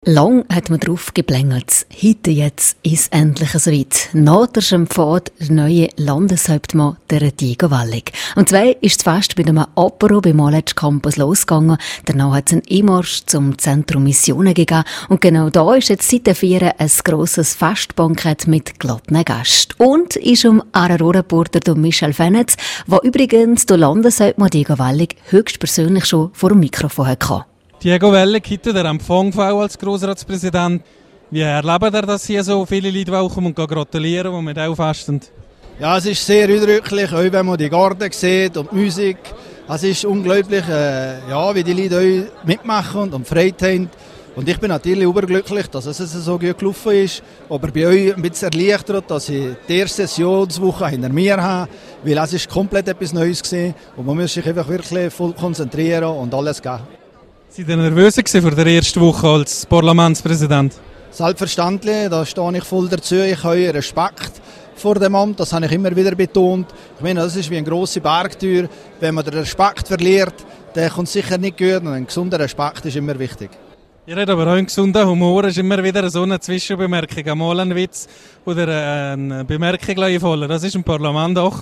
Lang hat man darauf geblängelt. Heute jetzt ist es endlich soweit. Nachher am Pfad der neue Landeshauptmann, der Diego Wallig. Und zwar ist das Fest mit einem Apero beim Aletsch Campus losgegangen. Danach hat es einen E-Marsch zum Zentrum Missionen gegeben. Und genau da ist jetzt seit der Vieren ein grosses Festbankett mit glatten Gästen. Und ist Aarau-Reporter Michel Fenetz, der übrigens der Landeshauptmann Diego Wallig höchstpersönlich schon vor dem Mikrofon hatte. Diego Wallig, heute der Empfang als Grossratspräsident. Wie erlebt ihr, dass hier so viele Leute kommen und gratulieren, die mit auffasten? Ja, es ist sehr eindrücklich, auch wenn man die Garten sieht und die Musik. Es ist unglaublich, wie die Leute mitmachen und Freude haben. Und ich bin natürlich überglücklich, dass es so gut gelaufen ist. Aber bei euch ein bisschen erleichtert, dass ich die erste Sessionswoche hinter mir habe, weil es ist komplett etwas Neues gewesen. Und man muss sich einfach wirklich voll konzentrieren und alles geben. Seid ihr nervös vor der ersten Woche als Parlamentspräsident? Selbstverständlich, da stehe ich voll dazu. Ich habe Respekt vor dem Amt, das habe ich immer wieder betont. Ich meine, das ist wie eine grosse Bergtür. Wenn man den Respekt verliert, dann kommt es sicher nicht gut. Und ein gesunder Respekt ist immer wichtig. Ihr habt aber auch einen gesunden Humor, ist immer wieder so eine Zwischenbemerkung. Einmal ein Witz oder eine Bemerkung einfallen. Das ist im Parlament auch.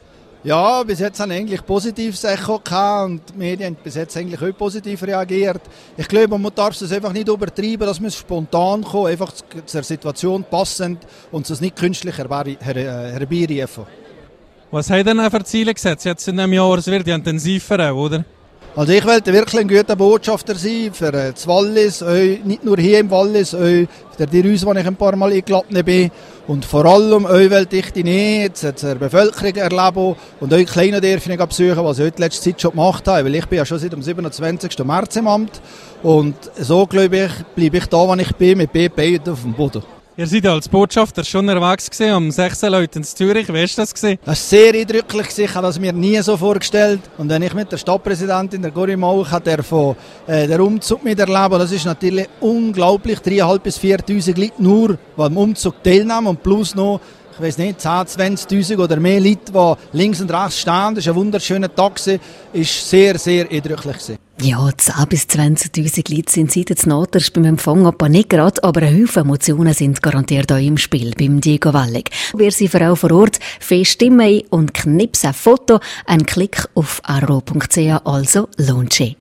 Ja, bis jetzt haben eigentlich positives Echo gehabt und die Medien haben bis jetzt eigentlich auch positiv reagiert. Ich glaube, man darf es einfach nicht übertreiben, dass man spontan kommt, einfach zur Situation passend und es nicht künstlich herbeirufen. Was habt ihr denn für Ziele gesetzt jetzt in diesem Jahr? Es wird ja intensiver, oder? Also ich wollte wirklich ein guter Botschafter sein für das Wallis, nicht nur hier im Wallis, auch für die Reise, wo ich ein paar Mal eingeladen bin. Und vor allem wollte ich die Nähe zur Bevölkerung erleben und euch kleine Dörfer besuchen, was ich heute letzte Zeit schon gemacht habe. Weil ich bin ja schon seit dem 27. März im Amt und so, glaube ich, bleibe ich da, wo ich bin, mit BP auf dem Boden. Ihr seid als Botschafter schon unterwegs gewesen, um 16 Leute in Zürich. Wie war das? Das war sehr eindrücklich. Ich habe das mir nie so vorgestellt. Und wenn ich mit der Stadtpräsidentin, der Corinne Mauch, den Umzug miterleben, das ist natürlich unglaublich. 3'500 bis 4'000 Leute nur, die am Umzug teilnehmen und plus noch, ich weiß nicht, 10'000, 20'000 oder mehr Leute, die links und rechts stehen. Das war ein wunderschöner Tag. Es war sehr, sehr eindrücklich. Ja, 10.000 bis 20'000 Leute sind seit jetzt nachher beim Empfang aber nicht gerade, aber ein Haufen Emotionen sind garantiert auch im Spiel beim Diego Wallig. Wer sie vor Ort fest Stimme und knips ein Foto, ein Klick auf aarau.ch, also lohnt sich.